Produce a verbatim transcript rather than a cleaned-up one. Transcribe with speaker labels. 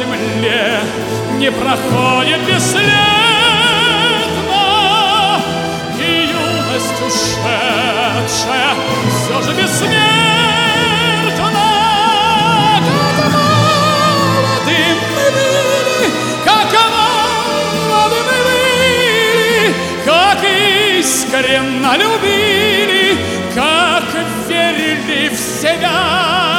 Speaker 1: земле не проходит бесследно, и юность ушедшая все же бессмертна. Как молоды мы были, как молоды мы были, как искренно любили, как верили в себя.